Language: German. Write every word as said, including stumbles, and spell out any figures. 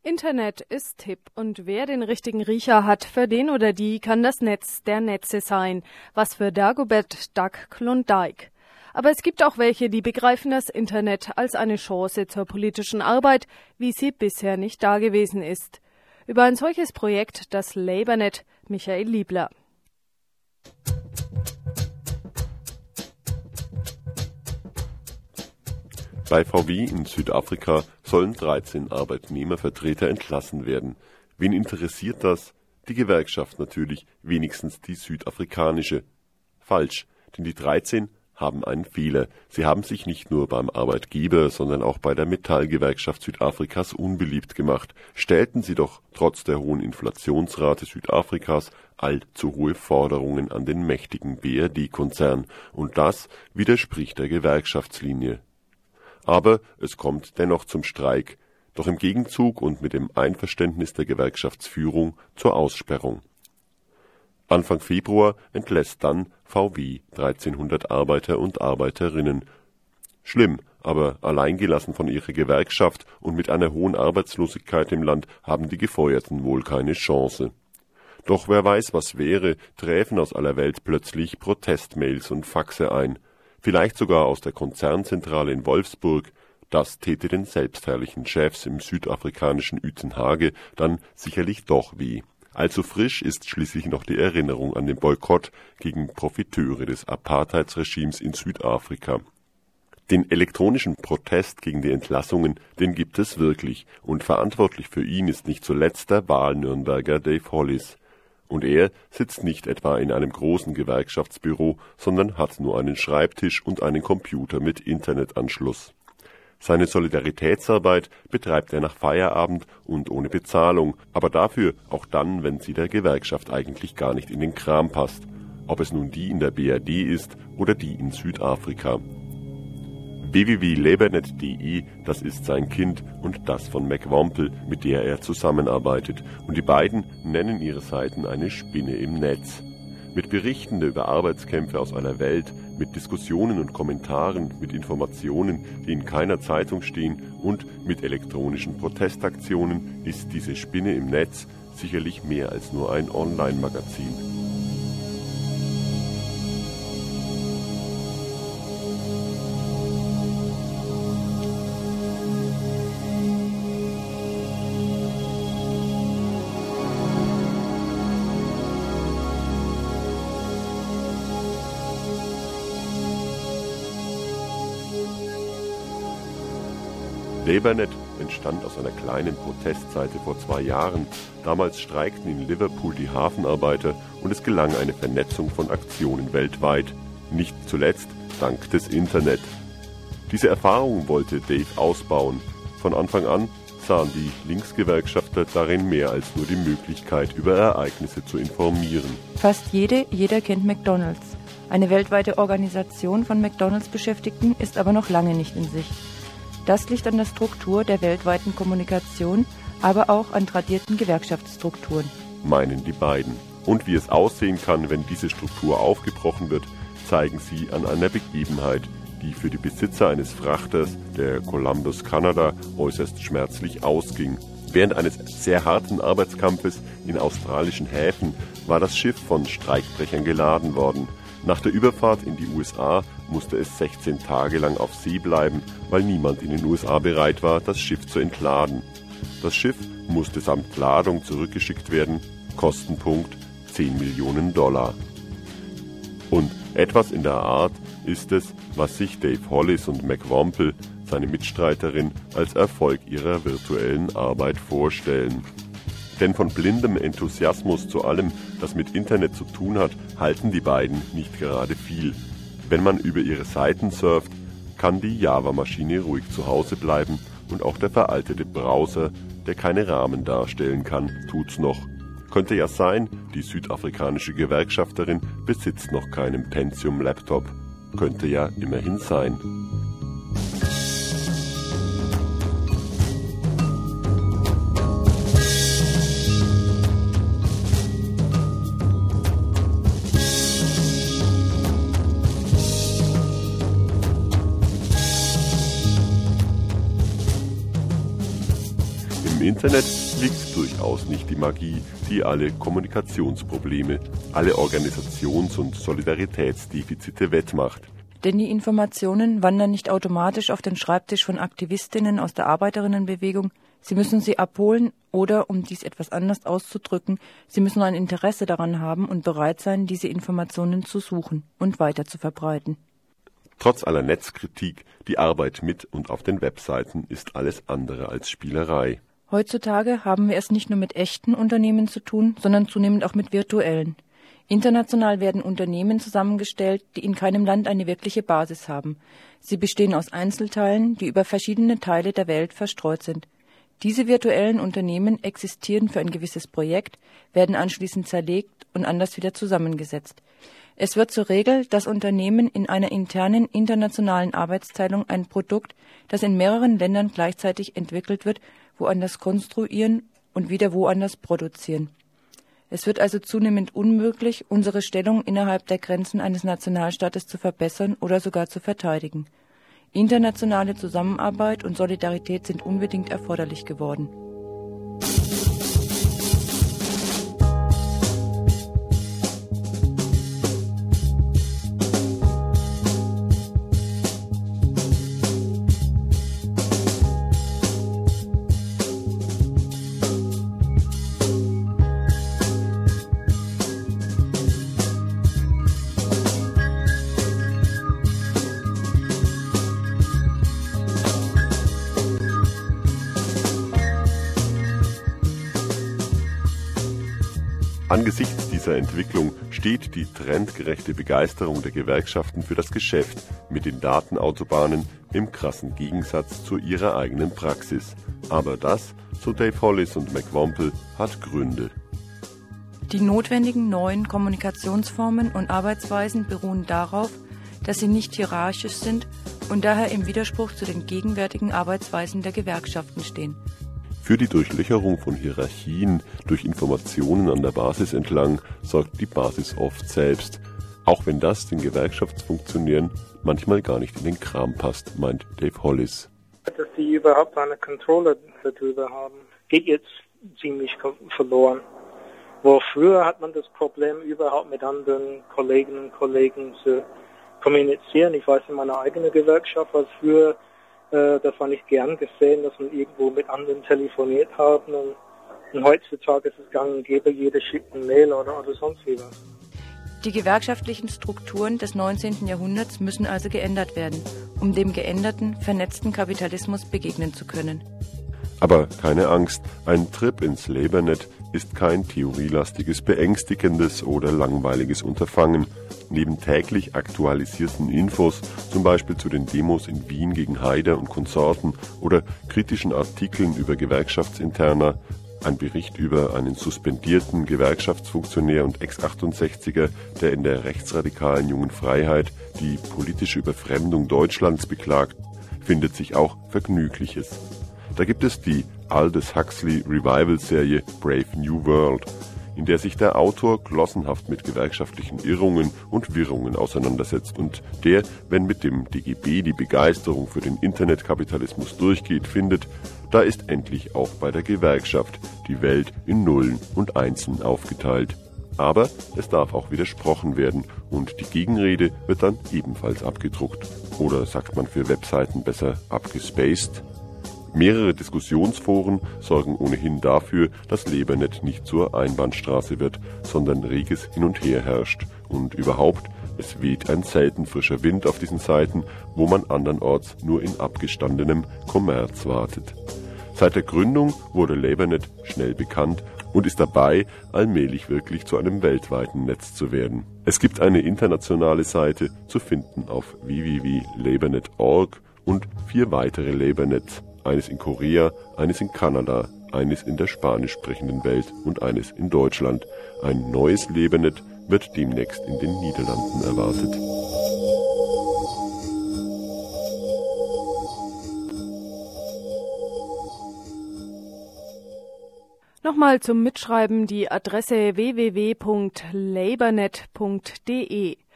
Internet ist hip und wer den richtigen Riecher hat, für den oder die kann das Netz der Netze sein. Was für Dagobert Duck Klondike. Aber es gibt auch welche, die begreifen das Internet als eine Chance zur politischen Arbeit, wie sie bisher nicht dagewesen ist. Über ein solches Projekt, das LabourNet, Michael Liebler. Bei V W in Südafrika sollen dreizehn Arbeitnehmervertreter entlassen werden. Wen interessiert das? Die Gewerkschaft natürlich, wenigstens die südafrikanische. Falsch, denn die dreizehn haben einen Fehler. Sie haben sich nicht nur beim Arbeitgeber, sondern auch bei der Metallgewerkschaft Südafrikas unbeliebt gemacht. Stellten sie doch trotz der hohen Inflationsrate Südafrikas allzu hohe Forderungen an den mächtigen B R D-Konzern. Und das widerspricht der Gewerkschaftslinie. Aber es kommt dennoch zum Streik, doch im Gegenzug und mit dem Einverständnis der Gewerkschaftsführung zur Aussperrung. Anfang Februar entlässt dann V W dreizehnhundert Arbeiter und Arbeiterinnen. Schlimm, aber alleingelassen von ihrer Gewerkschaft und mit einer hohen Arbeitslosigkeit im Land haben die Gefeuerten wohl keine Chance. Doch wer weiß, was wäre, träfen aus aller Welt plötzlich Protestmails und Faxe ein. Vielleicht sogar aus der Konzernzentrale in Wolfsburg. Das täte den selbstherrlichen Chefs im südafrikanischen Uitenhage dann sicherlich doch weh. Allzu frisch ist schließlich noch die Erinnerung an den Boykott gegen Profiteure des Apartheidsregimes in Südafrika. Den elektronischen Protest gegen die Entlassungen, den gibt es wirklich, und verantwortlich für ihn ist nicht zuletzt der Wahl-Nürnberger Dave Hollis. Und er sitzt nicht etwa in einem großen Gewerkschaftsbüro, sondern hat nur einen Schreibtisch und einen Computer mit Internetanschluss. Seine Solidaritätsarbeit betreibt er nach Feierabend und ohne Bezahlung, aber dafür auch dann, wenn sie der Gewerkschaft eigentlich gar nicht in den Kram passt, ob es nun die in der B R D ist oder die in Südafrika. w w w punkt labournet punkt de, das ist sein Kind und das von McWomple, mit der er zusammenarbeitet. Und die beiden nennen ihre Seiten eine Spinne im Netz. Mit Berichten über Arbeitskämpfe aus aller Welt, mit Diskussionen und Kommentaren, mit Informationen, die in keiner Zeitung stehen und mit elektronischen Protestaktionen ist diese Spinne im Netz sicherlich mehr als nur ein Online-Magazin. LabourNet entstand aus einer kleinen Protestseite vor zwei Jahren. Damals streikten in Liverpool die Hafenarbeiter und es gelang eine Vernetzung von Aktionen weltweit. Nicht zuletzt dank des Internet. Diese Erfahrung wollte Dave ausbauen. Von Anfang an sahen die Linksgewerkschafter darin mehr als nur die Möglichkeit, über Ereignisse zu informieren. Fast jede, jeder kennt McDonald's. Eine weltweite Organisation von McDonald's-Beschäftigten ist aber noch lange nicht in Sicht. Das liegt an der Struktur der weltweiten Kommunikation, aber auch an tradierten Gewerkschaftsstrukturen, meinen die beiden. Und wie es aussehen kann, wenn diese Struktur aufgebrochen wird, zeigen sie an einer Begebenheit, die für die Besitzer eines Frachters, der Columbus Canada, äußerst schmerzlich ausging. Während eines sehr harten Arbeitskampfes in australischen Häfen war das Schiff von Streikbrechern geladen worden. Nach der Überfahrt in die U S A musste es sechzehn Tage lang auf See bleiben, weil niemand in den U S A bereit war, das Schiff zu entladen. Das Schiff musste samt Ladung zurückgeschickt werden, Kostenpunkt zehn Millionen Dollar. Und etwas in der Art ist es, was sich Dave Hollis und McWomple, seine Mitstreiterin, als Erfolg ihrer virtuellen Arbeit vorstellen. Denn von blindem Enthusiasmus zu allem, das mit Internet zu tun hat, halten die beiden nicht gerade viel. Wenn man über ihre Seiten surft, kann die Java-Maschine ruhig zu Hause bleiben und auch der veraltete Browser, der keine Rahmen darstellen kann, tut's noch. Könnte ja sein, die südafrikanische Gewerkschafterin besitzt noch keinen Pentium-Laptop. Könnte ja immerhin sein. Im Internet liegt durchaus nicht die Magie, die alle Kommunikationsprobleme, alle Organisations- und Solidaritätsdefizite wettmacht. Denn die Informationen wandern nicht automatisch auf den Schreibtisch von Aktivistinnen aus der Arbeiterinnenbewegung. Sie müssen sie abholen oder, um dies etwas anders auszudrücken, sie müssen ein Interesse daran haben und bereit sein, diese Informationen zu suchen und weiter zu verbreiten. Trotz aller Netzkritik, die Arbeit mit und auf den Webseiten ist alles andere als Spielerei. Heutzutage haben wir es nicht nur mit echten Unternehmen zu tun, sondern zunehmend auch mit virtuellen. International werden Unternehmen zusammengestellt, die in keinem Land eine wirkliche Basis haben. Sie bestehen aus Einzelteilen, die über verschiedene Teile der Welt verstreut sind. Diese virtuellen Unternehmen existieren für ein gewisses Projekt, werden anschließend zerlegt und anders wieder zusammengesetzt. Es wird zur Regel, dass Unternehmen in einer internen internationalen Arbeitsteilung ein Produkt, das in mehreren Ländern gleichzeitig entwickelt wird, woanders konstruieren und wieder woanders produzieren. Es wird also zunehmend unmöglich, unsere Stellung innerhalb der Grenzen eines Nationalstaates zu verbessern oder sogar zu verteidigen. Internationale Zusammenarbeit und Solidarität sind unbedingt erforderlich geworden. Angesichts dieser Entwicklung steht die trendgerechte Begeisterung der Gewerkschaften für das Geschäft mit den Datenautobahnen im krassen Gegensatz zu ihrer eigenen Praxis. Aber das, so Dave Hollis und McWomple, hat Gründe. Die notwendigen neuen Kommunikationsformen und Arbeitsweisen beruhen darauf, dass sie nicht hierarchisch sind und daher im Widerspruch zu den gegenwärtigen Arbeitsweisen der Gewerkschaften stehen. Für die Durchlöcherung von Hierarchien durch Informationen an der Basis entlang sorgt die Basis oft selbst, auch wenn das den Gewerkschaftsfunktionären manchmal gar nicht in den Kram passt, meint Dave Hollis. Dass die überhaupt eine Kontrolle darüber haben, geht jetzt ziemlich verloren. Wo früher hat man das Problem, überhaupt mit anderen Kolleginnen und Kollegen zu kommunizieren. Ich weiß, in meiner eigenen Gewerkschaft war es früher, äh, das war nicht gern gesehen, dass man irgendwo mit anderen telefoniert haben. Und, und heutzutage ist es gang und gäbe, jeder schickt eine Mail oder, oder sonst wie was. Die gewerkschaftlichen Strukturen des neunzehnten Jahrhunderts müssen also geändert werden, um dem geänderten, vernetzten Kapitalismus begegnen zu können. Aber keine Angst, ein Trip ins Labournet ist kein theorielastiges, beängstigendes oder langweiliges Unterfangen. Neben täglich aktualisierten Infos, zum Beispiel zu den Demos in Wien gegen Haider und Konsorten oder kritischen Artikeln über Gewerkschaftsinterna, ein Bericht über einen suspendierten Gewerkschaftsfunktionär und Ex-achtundsechziger, der in der rechtsradikalen Jungen Freiheit die politische Überfremdung Deutschlands beklagt, findet sich auch Vergnügliches. Da gibt es die Aldous Huxley Revival-Serie Brave New World, in der sich der Autor glossenhaft mit gewerkschaftlichen Irrungen und Wirrungen auseinandersetzt und der, wenn mit dem D G B die Begeisterung für den Internetkapitalismus durchgeht, findet, da ist endlich auch bei der Gewerkschaft die Welt in Nullen und Einsen aufgeteilt. Aber es darf auch widersprochen werden und die Gegenrede wird dann ebenfalls abgedruckt. Oder sagt man für Webseiten besser abgespaced? Mehrere Diskussionsforen sorgen ohnehin dafür, dass Labournet nicht zur Einbahnstraße wird, sondern reges Hin und Her herrscht. Und überhaupt, es weht ein selten frischer Wind auf diesen Seiten, wo man andernorts nur in abgestandenem Kommerz wartet. Seit der Gründung wurde Labournet schnell bekannt und ist dabei, allmählich wirklich zu einem weltweiten Netz zu werden. Es gibt eine internationale Seite, zu finden auf w w w punkt labournet punkt org und vier weitere Labournets. Eines in Korea, eines in Kanada, eines in der spanisch sprechenden Welt und eines in Deutschland. Ein neues Labournet wird demnächst in den Niederlanden erwartet. Nochmal zum Mitschreiben die Adresse w w w punkt labournet punkt d e.